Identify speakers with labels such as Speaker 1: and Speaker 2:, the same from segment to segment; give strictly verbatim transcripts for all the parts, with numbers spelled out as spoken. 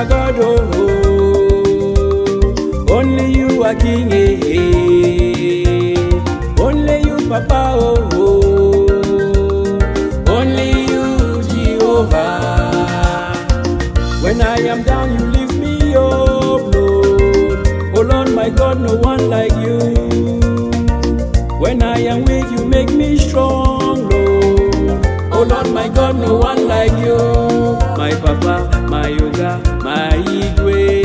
Speaker 1: are God, oh, oh. Only you are King, eh, eh. Only you, Papa, oh, oh. Only you, Jehovah. When I am down, you lift me up, Lord. Oh Lord, my God, no one like you. When I am weak, you make me strong, Lord. Oh Lord, my God, no one like you. My Papa, my Yoga, my Igwe.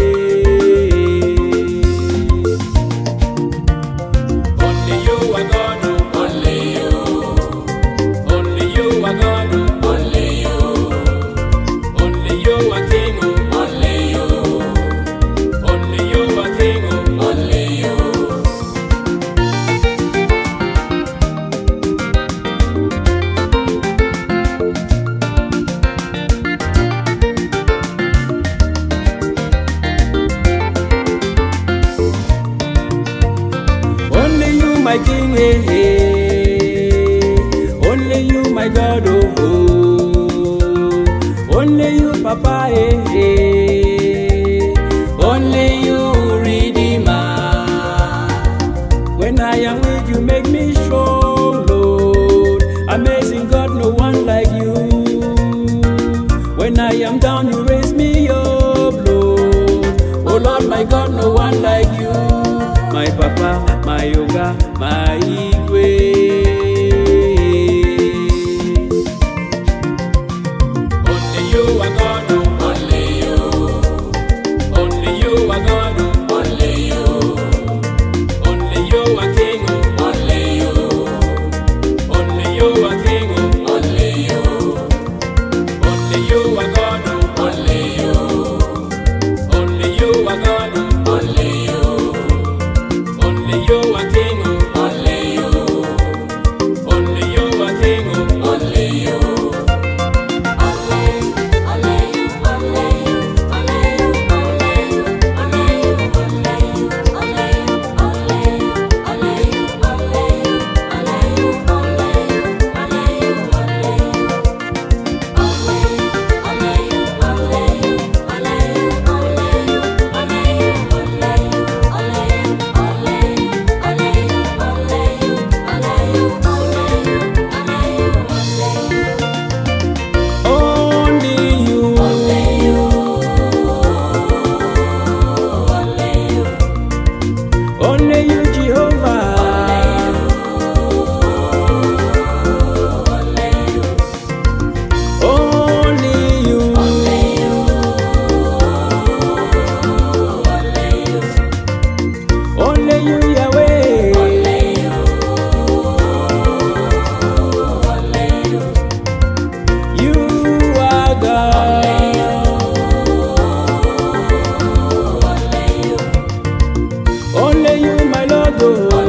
Speaker 1: Only you are God, oh, only you. Only you are God, oh, only you. Only you are King, oh, only you. Only you are King, oh, only you. My King, eh, eh. Only you, my God, oh, oh. Only you, Papa, eh, eh. Only you, Redeemer. When I am weak, you make me strong, Lord. Amazing God, no one like you. When I am down, you raise me up, Lord. Oh Lord, my God, no one like you. My Papa, my Yoga, my Igwe. Only you are God, oh, only you. Only you are God, oh, only you. Only you are King, oh, only you. Only you are King, oh, only you. Only you are God, oh, only you. Only you are God, oh, only you. Only you are King, oh, only you. Only you are King, oh, only you. Only you, only you, only you, only you, only you, only you, only you, only you, only you, only you, only you, only you, only you, only you, only you. Only you, Jehovah. Only you. Only you, Yahweh. You are God. Only you, my Lord, oh.